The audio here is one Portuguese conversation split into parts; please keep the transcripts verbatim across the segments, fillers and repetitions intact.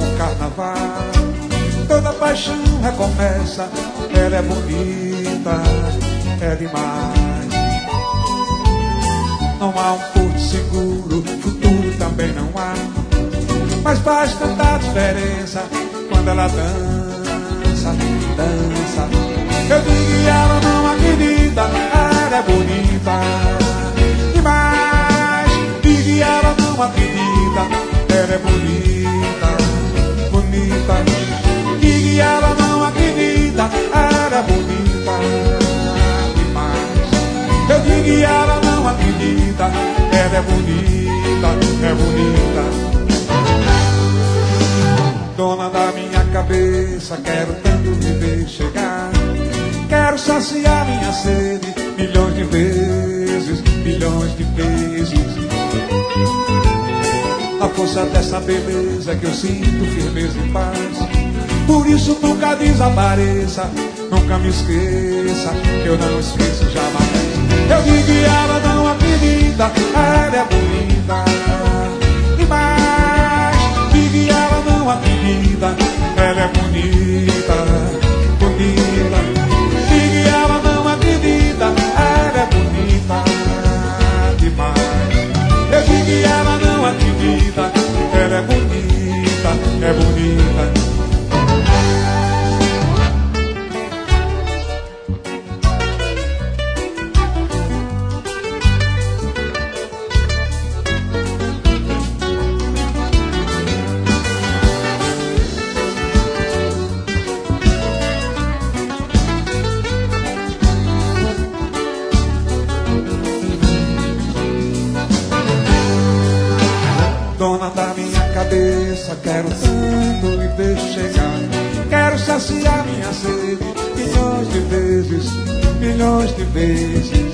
no carnaval. Toda paixão recomeça, ela é bonita, é demais. Não há um porto seguro, futuro também não há, mas faz tanta diferença quando ela dança, dança. Eu digo que ela não acredita, ela é bonita demais. Digo que ela não acredita, ela é bonita, bonita. Digo que ela não acredita, ela é bonita demais. Eu digo que ela não acredita, ela é bonita, é bonita. Dona da minha cabeça, quero tanto me ver chegar. Quero saciar minha sede milhões de vezes, milhões de vezes. A força dessa beleza que eu sinto, firmeza e paz. Por isso nunca desapareça, nunca me esqueça, que eu não esqueço jamais. Eu digo que ela não acredita, ela é bonita demais. Digo que ela não acredita, ela é bonita, bonita. Digo que ela não acredita, ela é bonita demais. Eu digo que ela não acredita, ela é bonita, é bonita. Dona da minha cabeça, quero tanto me ver chegar. Quero saciar minha sede milhões de vezes, milhões de vezes.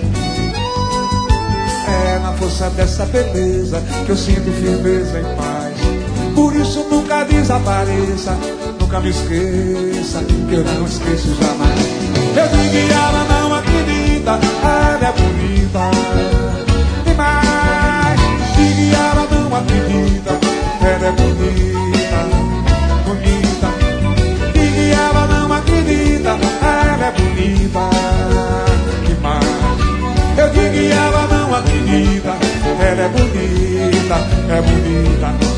É na força dessa beleza que eu sinto firmeza e paz. Por isso nunca desapareça, nunca me esqueça, que eu não esqueço jamais. Eu digo que ela não acredita, ela é bonita demais. Digo que ela não acredita, ela é bonita, bonita. Digo que ela não acredita, ela é bonita demais. Eu digo que ela não acredita, ela é bonita, é bonita.